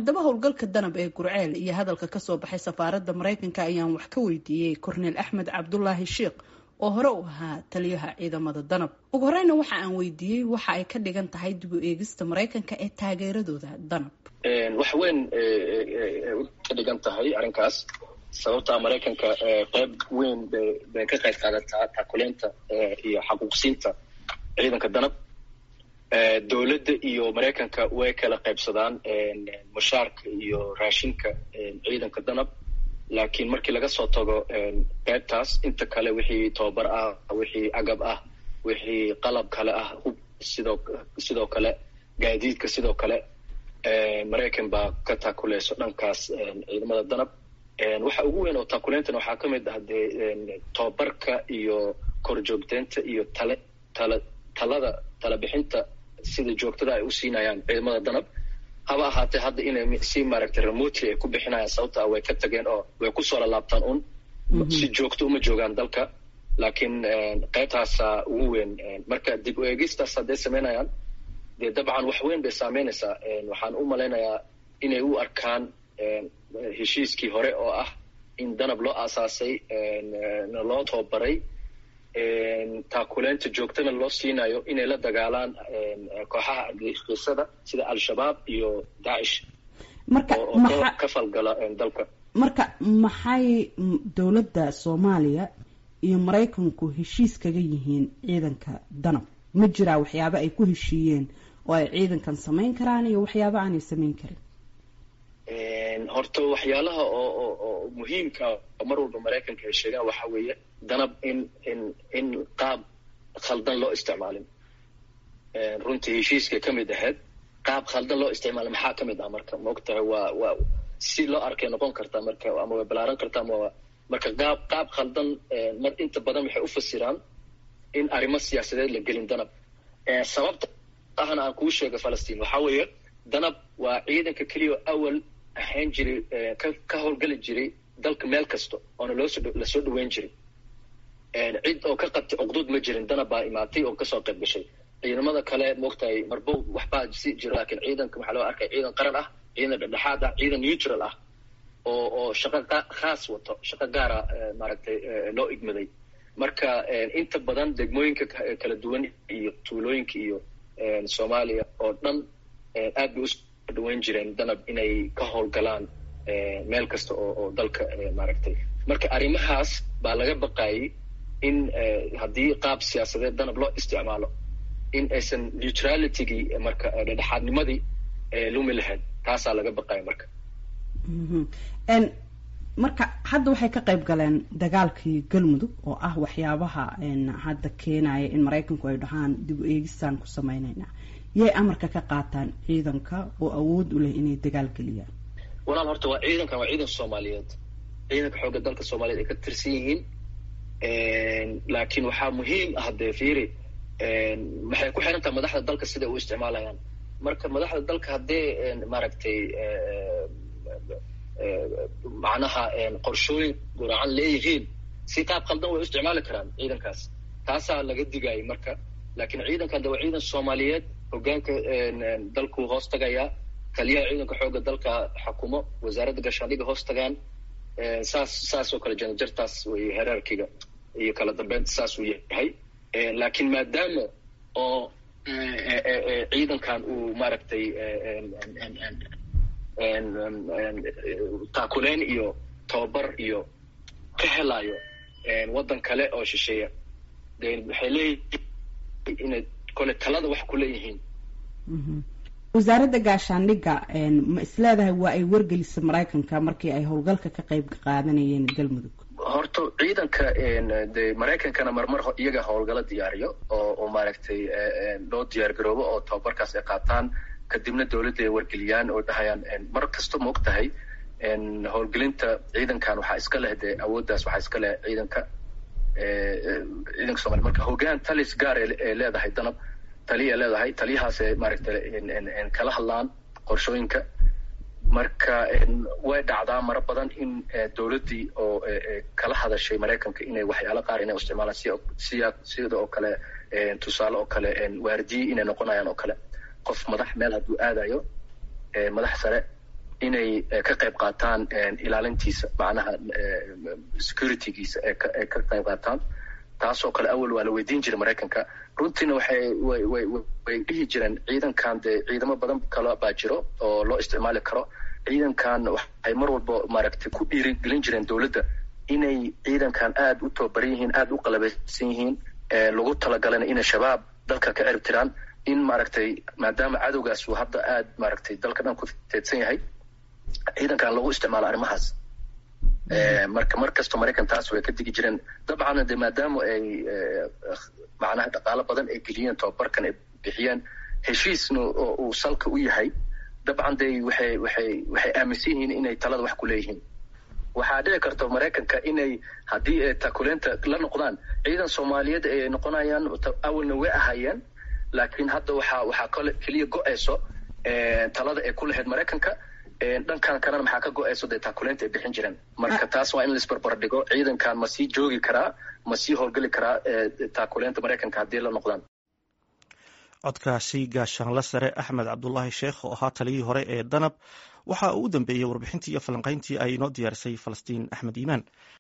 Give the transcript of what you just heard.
haddaba howlgalka danab ee gurceel iyo hadalka kasoo baxay safaaradda maraykanka ayaan wax ka weydiiyey korneel axmed cabdulaahi sheikh oo hore u ahaa taliyaha ciidamada danab ugu horeyna waxa aan weydiiyey waxa ay ka dhigan tahay dib u eegista maraykanka ee taageeradooda danab. wax weyn ka dhigan tahay arrinkaas sababta maraykanka qayb weyn bay ka qayb qaadataa taakuleynta iyo xaquuqsiinta ciidanka danab. dowladda iyo maraykanka way kala qaybsadaan mushaarka iyo raashinka ciidanka danab, laakiin markii laga soo tago qaybtaas inta kale wixii tababar ah, wixii agab ah, wixii qalab kale ah, hub sidoo kale gaadiidka sidoo kale maraykan baa ka taakuleyso dhankaas ciidamada danab. waxa ugu weyn oo taakuleyntan waxaa ka mid ah dee tababarka iyo korjoogteynta iyo tala bixinta sida joogtada ay u siinayaan ciidamada danab. haba ahaatee hadda inay si maaragtay remotely ay ku bixinayaan sababta way ka tageen oo way kusoo lalaabtaan si joogto uma joogaan dalka, laakiin qaybtaasa ugu weyn. marka dib u eegistaas hadday samaynayaan dee dabcan wax weyn bay saameynaysaa. waxaan u malaynayaa inay u arkaan heshiiskii hore oo ah in danab loo aasaasay, loo tababaray, taakuleynta joogtana loo siinayo inay la dagaalaan kooxaha argagixisada sida al-shabaab iyo daacish oo ka falgala dalka. marka maxay dowladda soomaaliya iyo maraykanku heshiis kaga yihiin ciidanka danab? ma jiraa waxyaabo ay ku heshiiyeen oo ay ciidankan samayn karaan iyo waxyaabo aanay samayn karin? horta waxyaalaha oo muhiimka mar walba maraykanka ay sheegaan waxaa weeye danab in qaab khaldan loo isticmaalin. runtii heshiiskay ka mid ahayd qaab khaldan loo isticmaalin maxaa ka mid ah marka maogtahay waa si loo arkay noqon kartaa marka ama way balaaran kartaa ama marka qaab khaldan mar inta badan waxay u fasiraan in arrimo siyaasadeed la gelin danab. sababta ahna aan kuu sheega falastiin waxaa weeye danab waa ciidanka keliya awal ahayn jiray ka howlgali jiray dalka meel kasta oona lasoo dhaweyn jiray. cid oo ka qabtay cuqduud ma jirin, danab baa imaatay oo kasoo qayb gashay. ciidamada kale moogtahay marbo waxbaa si jiro, laakiin ciidanka waxaa loo arkay ciidan qaran ah, ciidan dhexdhexaad ah, ciidan neutral ah oo shaqo khaas wato, shaqo gaara maaragtay loo igmaday. marka inta badan degmooyinka kala duwan iyo tuulooyinka iyo soomaaliya oo dhan aad bay usoo dhaweyn jireen danab inay ka howlgalaan meel kasta oo dalka maaragtay. marka arrimahaas baa laga baqayay in haddii qaab siyaasadeed danab loo isticmaalo in aysan neutralitygii marka dhexdhexaadnimadii lumi lahayd. taasaa laga baqaya marka. marka hadda waxay ka qayb galeen dagaalkii galmudug oo ah waxyaabaha hadda keenaya in maraykanku ay dhahaan dib u eegistaan ku sameynayna. yay amarka ka qaataan ciidanka oo awood u leh inay dagaal geliyaan? walaal horta waa ciidankan waa ciidan soomaaliyeed, ciidanka xoogga dalka soomaaliyeed ay ka tirsan yihiin. laakiin waxaa muhiim ah dee fiiri maxay ku xiran tahay madaxda dalka siday u isticmaalayaan. marka madaxda dalka haddee maaragtay macnaha qorshooyin guracan leeyihiin si qaab khaldan way u isticmaali karaan ciidankaas. taasaa laga digayay marka. laakiin ciidankan de waa ciidan soomaaliyeed, hogaanka dalku hoos tagayaa, taliyaha ciidanka xoogga dalka xukumo, wasaaradda gaashaandhiga hoos tagaan. saas oo kale janjartaas way heraarkiga iyo kala dambeynta saas uu yahay. laakiin maadaama oo ciidankan uu maaragtay taakuleyn iyo tababar iyo ka helayo waddan kale oo shisheeya, de waxay leeyihiin inay kole talada wax ku leeyihiin. wasaaradda gaashaandhiga ma isleedahay waa ay wargelisa maraykanka markii ay howlgalka ka qayb qaadanayeen galmudug? horta ciidanka de maraykankana marmar iyaga howlgalo diyaariyo oo maaragtay loo diyaar garoobo oo tababarkaas ay qaataan, kadibna dowladda ay wargeliyaan oo dhahayaan mar kasta ma og tahay howlgelinta ciidankan waxaa iska leh dee awooddaas waxaa iska leh ciidanka soomaliya. marka hogaan talis gaar ee leedahay danab, taliya leedahay, taliyahaasee maaragtay kala hadlaan qorshooyinka. marka way dhacdaa mara badan in dowladdii oo kala hadashay maraykanka inay waxyaalo qaar inay isticmaalaan sida oo kale tusaale oo kale waardiye inay noqonayaan oo kale. qof madax meel hadduu aadayo madax sare inay ka qayb qaataan ilaalintiisa macnaha securitygiisa ee ka qayb qaataan. taasoo kale awal waa la weydiin jiray maraykanka. runtiina way dhihi jireen ciidankan dee ciidamo badan kale baa jiro oo loo isticmaali karo. ciidankan waxay mar walba maaragtay ku dhiirigelin jireen dowladda inay ciidankan aad u tababaran yihiin, aad u qalabaysan yihiin, lagu talagalana inay shabaab dalka ka cirib tiraan. in maaragtay maadaama cadowgaas uu hadda aad maaragtay dalka dhan ku teedsan yahay, ciidankan lagu isticmaalo arrimahaas. marka mar kastoo maraykan taas way ka digi jireen. dabcan de maadaama ay macnaha dhaqaalo badan ay geliyeen, tababarkan ay bixiyeen, heshiisna uu salka u yahay, dabcan de waxay aaminsan yihiin inay talada wax ku leeyihiin. waxaa dhici karta maraykanka inay haddii ay taakuleenta la noqdaan ciidan soomaaliyeed ay noqonayaan, awalna way ahayeen, laakiin hadda waxaa keliya go-ayso talada ay ku lahayd maraykanka. dhankan kalena maxaa ka go-ayso dee taakuleenta ay bixin jireen. marka taas waa in laisbarbar dhigo, ciidankan ma sii joogi karaa, ma sii howlgeli karaa taakuleenta maraykanka haddii la noqdaan. codkaasi gaashaanle sare axmed cabdulaahi sheekh oo ahaa taliyihii hore ee danab waxa uu u dambeeyey warbixintii iyo falanqayntii ay inoo diyaarisay falastiin axmed iimaan.